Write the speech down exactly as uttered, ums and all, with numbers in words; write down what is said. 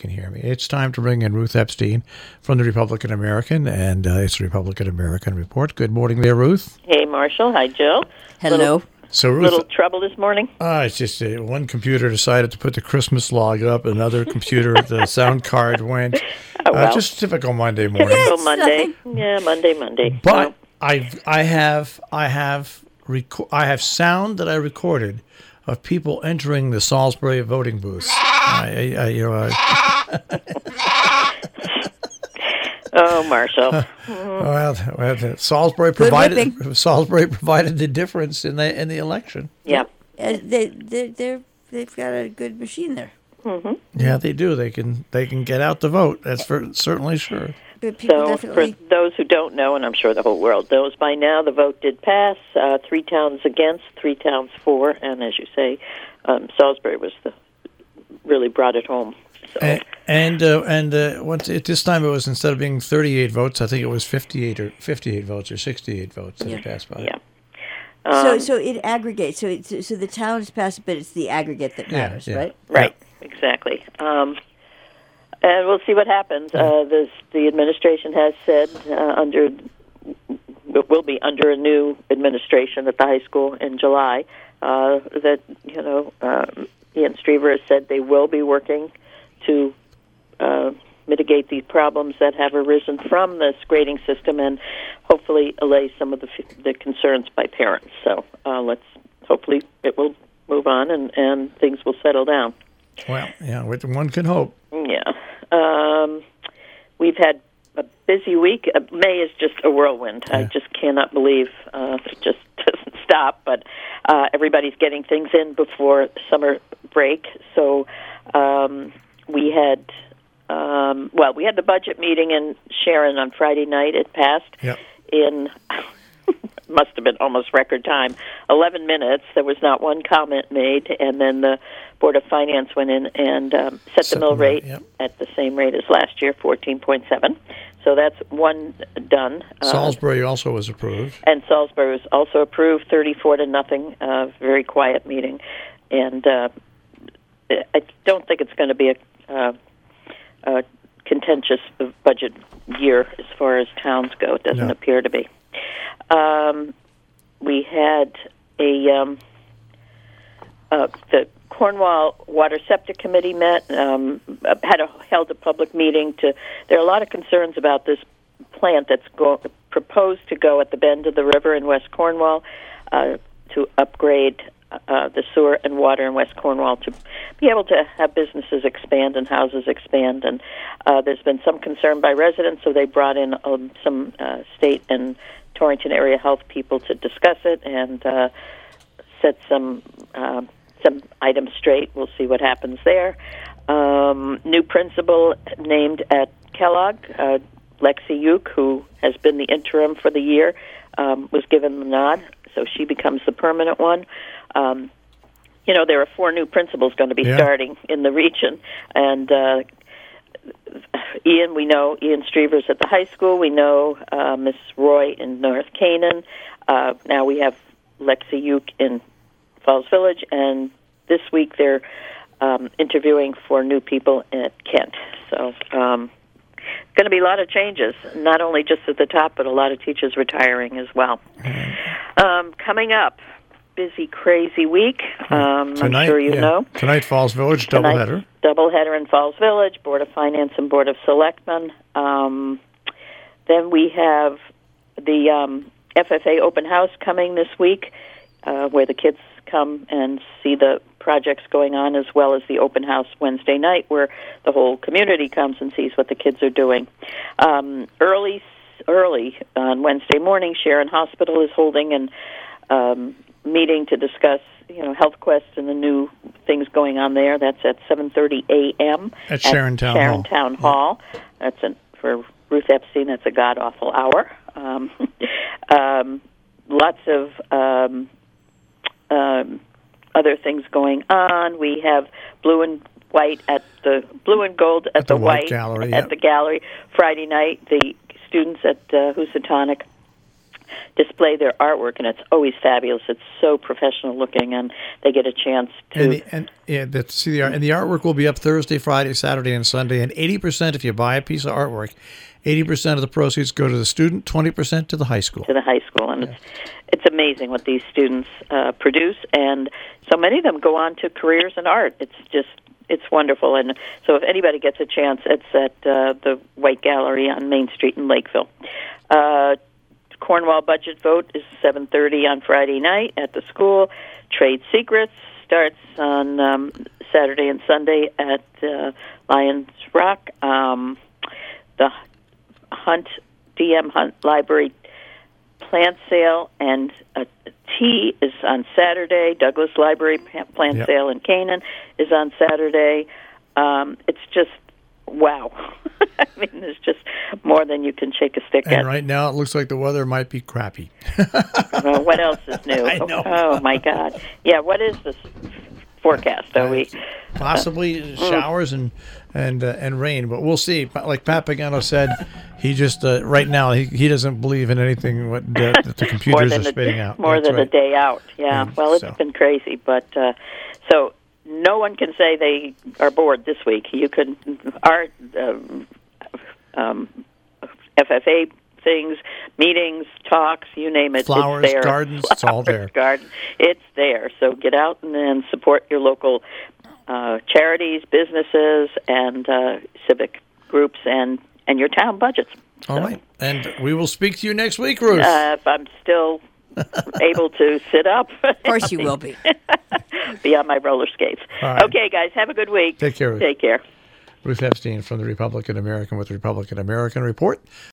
can hear me. It's time to bring in Ruth Epstein from the Republican American, and uh, it's the Republican American Report. Good morning there, Ruth. Hey, Marshall. Hi, Jill. Hello. Little, so, Ruth, little trouble this morning? Uh, it's just uh, one computer decided to put the Christmas log up, another computer, the sound card went. Oh, well. uh, just typical Monday morning. Typical Monday. Yeah, Monday, Monday. But well. I, I have, I have, reco- I have sound that I recorded of people entering the Salisbury voting booths. I, I, you know, I, oh, Marshall. Uh, well, well, Salisbury provided Salisbury provided the difference in the in the election. Yeah, uh, they they they they've got a good machine there. Mm-hmm. Yeah, they do. They can they can get out the vote. That's for certainly sure. But people so, definitely... for those who don't know, and I'm sure the whole world knows by now, the vote did pass. Uh, three towns against, three towns for, and as you say, um, Salisbury was the really brought it home. So. And and, uh, and uh, once at this time it was, instead of being thirty-eight votes, I think it was fifty-eight or fifty-eight votes or sixty-eight votes that yeah. it passed by. Yeah. Um, so Um, so it aggregates. So it's, so the town is passed, but it's the aggregate that matters, yeah, yeah. right? Right. Yeah. Exactly. Um, and we'll see what happens. Yeah. Uh, this, the administration has said uh, under it will be under a new administration at the high school in July uh, that you know um, Ian Strever has said they will be working to uh, mitigate these problems that have arisen from this grading system and hopefully allay some of the the concerns by parents. So uh, let's hopefully it will move on and, and things will settle down. Well, yeah, one can hope. Yeah. Um, we've had a busy week. Uh, May is just a whirlwind. Yeah. I just cannot believe uh, it just doesn't stop. But uh, everybody's getting things in before summer break. So um, we had, um, well, we had the budget meeting in Sharon on Friday night. It passed Yep. in... must have been almost record time, eleven minutes. There was not one comment made, and then the Board of Finance went in and um, set, set the mill rate yep. at the same rate as last year, fourteen point seven. So that's one done. Salisbury uh, also was approved. And Salisbury was also approved, thirty-four to nothing, uh, very quiet meeting. And uh, I don't think it's going to be a, uh, a contentious budget year as far as towns go. It doesn't no. appear to be. Um, we had a um, uh, the Cornwall Water Septic Committee met, um, had a, held a public meeting. To there are a lot of concerns about this plant that's go, proposed to go at the bend of the river in West Cornwall uh, to upgrade uh, the sewer and water in West Cornwall to be able to have businesses expand and houses expand. And uh, there's been some concern by residents, so they brought in um, some uh, state and Torrington area health people to discuss it and uh, set some uh, some items straight. We'll see what happens there. Um, new principal named at Kellogg, uh, Lexi Uke, who has been the interim for the year, um, was given the nod, so she becomes the permanent one. Um, you know, there are four new principals going to be yeah. starting in the region, and uh, Ian, we know Ian Strever's at the high school. We know uh, Miss Roy in North Canaan. Uh, now we have Lexi Uke in Falls Village, and this week they're um, interviewing for new people at Kent. So um, going to be a lot of changes, not only just at the top, but a lot of teachers retiring as well. Um, coming up, busy, crazy week. Um, Tonight, I'm sure you yeah. know. Tonight, Falls Village, doubleheader. Doubleheader in Falls Village, Board of Finance and Board of Selectmen. Um, then we have the um, F F A open house coming this week, uh, where the kids come and see the projects going on, as well as the open house Wednesday night, where the whole community comes and sees what the kids are doing. Um, early, early on Wednesday morning, Sharon Hospital is holding an um, meeting to discuss, you know, Health Quest and the new things going on there. That's at seven thirty a.m. At Sharon Town Sharon Hall. Town Hall. Yeah. That's an, for Ruth Epstein. That's a god awful hour. Um, um, lots of um, um, other things going on. We have blue and white at the blue and gold at, at the, the White white Gallery at yep. the gallery Friday night. The students at uh, Housatonic display their artwork, and it's always fabulous. It's so professional looking, and they get a chance to. And the, and, yeah, the, see the art, and the artwork will be up Thursday, Friday, Saturday, and Sunday. And eighty percent, if you buy a piece of artwork, eighty percent of the proceeds go to the student, twenty percent to the high school. To the high school, and yeah. it's it's amazing what these students uh, produce, and so many of them go on to careers in art. It's just it's wonderful, and so if anybody gets a chance, it's at uh, the White Gallery on Main Street in Lakeville. Uh, Cornwall budget vote is seven thirty on Friday night at the school. Trade Secrets starts on um, Saturday and Sunday at uh, Lions Rock. Um, the Hunt D M Hunt Library plant sale and a tea is on Saturday. Douglas Library plant yep. sale in Canaan is on Saturday. Um, it's just wow. I mean, there's just more than you can shake a stick and at. And right now, it looks like the weather might be crappy. uh, what else is new? I know. Oh, my God. Yeah, what is this forecast? Are we possibly uh, showers and and uh, and rain, but we'll see. Like Pat Pagano said, he just uh, right now he, he doesn't believe in anything what uh, that the computers are spitting a, out. More That's than right. a day out. Yeah. yeah well, it's so. been crazy, but uh, so no one can say they are bored this week. You could art, uh, um, F F A things, meetings, talks, you name it. Flowers, it's there. gardens, Flowers, it's all there. Garden, it's there. So get out and then support your local uh, charities, businesses, and uh, civic groups, and, and your town budgets. All so, right. And we will speak to you next week, Ruth. Uh, if I'm still able to sit up. Of course you will be. Be on my roller skates. All right. Okay, guys, have a good week. Take care, Ruth. Take care. Ruth Epstein from the Republican American with the Republican American Report.